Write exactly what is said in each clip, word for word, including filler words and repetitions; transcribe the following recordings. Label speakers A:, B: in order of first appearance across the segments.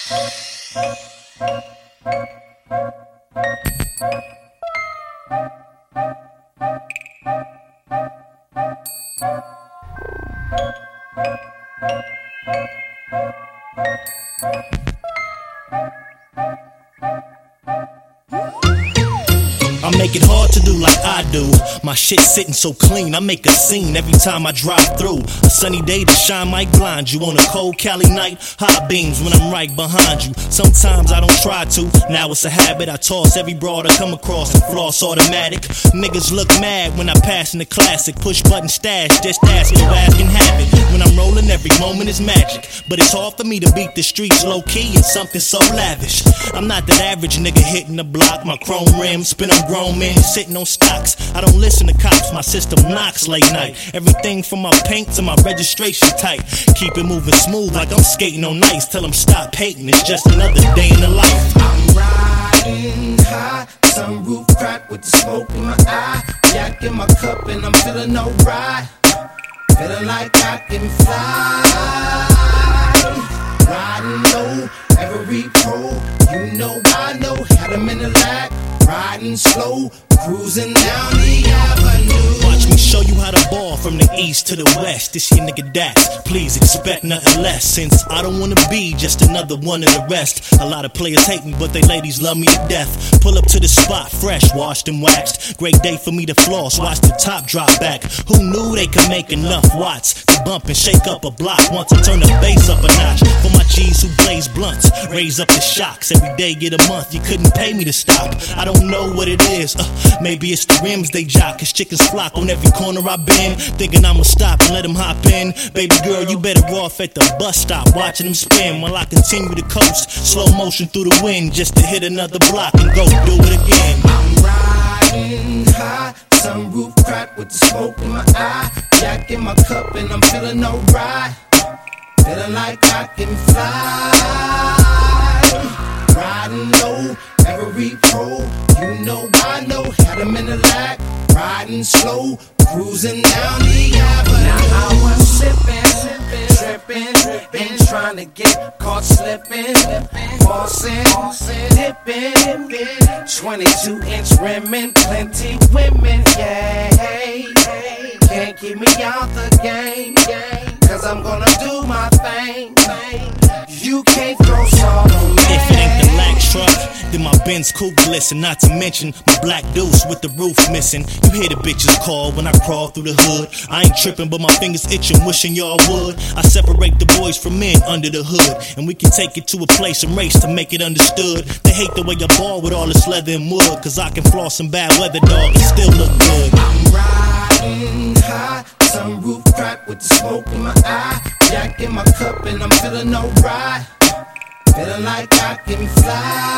A: I make it hard to do like I do. My shit sitting so clean, I make a scene every time I drive through. A sunny day to shine might blind you. On a cold Cali night, high beams when I'm right behind you. Sometimes I don't try to, now it's a habit. I toss every broad I come across and floss automatic. Niggas look mad when I pass in the classic. Push button stash, just ask, no ask and have it. When I'm rolling, every moment is magic. But it's hard for me to beat the streets low key and something so lavish. I'm not that average nigga hitting the block. My chrome rims spin on grown men sitting on stocks. I don't listen to cops, my system knocks late night. Everything from my paint to my registration tight. Keep it moving smooth like I'm skating on ice. Tell them stop hating, it's just another day in the life.
B: I'm riding high, sunroof crack with the smoke in my eye. Yak in my cup and I'm feeling alright. Feeling like I can fly. Riding low, every pro, you know I know. Had them in the lag, riding slow, cruising down the avenue.
A: Watch me show you how to ball from the east to the west. This your nigga Dax, please expect nothing less. Since I don't wanna be just another one of the rest. A lot of players hate me, but they ladies love me to death. Pull up to the spot, fresh, washed and waxed. Great day for me to floss, watch the top drop back. Who knew they could make enough watts to bump and shake up a block? Want to turn the bass up a notch. For my G's who blaze blunts, raise up the shocks. Every day get a month, you couldn't pay me to stop. I don't know what it is, uh, maybe it's the rims they jock. Cause chickens flock on every corner I've been. Thinking I'ma stop and let them hop in. Baby girl, you better off at the bus stop, watching them spin while I continue to coast. Slow motion through the wind just to hit another block and go do it again.
B: I'm riding high, sunroof crack with the smoke in my eye. Yak in my cup and I'm feeling alright. Feeling like I can fly. Riding low, every pro, you know I know. Had them in the lag, riding slow, cruising down the avenue. Now I was sipping, tripping, and trying to get caught slipping, falsing, dipping, twenty-two inch rimming, plenty women, yeah. Can't keep me out the game, cause I'm gonna do my thing. You can't throw salt on me.
A: If it ain't the lax truck, then my Benz coupe glisten. Not to mention my black deuce with the roof missing. You hear the bitches call when I crawl through the hood. I ain't tripping, but my fingers itching, wishing y'all would. I separate the boys from men under the hood, and we can take it to a place and race to make it understood. They hate the way I ball with all this leather and wood, cause I can floss some bad weather, dog, and still look good.
B: I'm riding high, sunroof crack with the smoke in my eye. Yak in my cup and I'm feeling alright. Feeling like I can fly.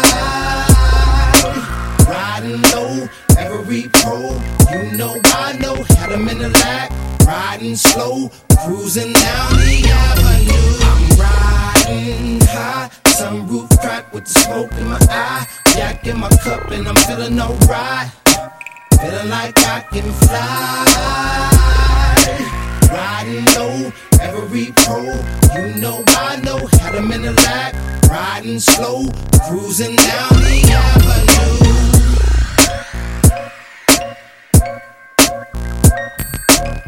B: Riding low, every pro, you know I know. Had them in the lag, riding slow, cruising down the avenue. I'm riding high, sunroof crack with the smoke in my eye. Yak in my cup and I'm feeling alright. Feeling like I can fly. Riding low, every pro, you know I know. Had them in the lag, riding slow, cruising down the avenue.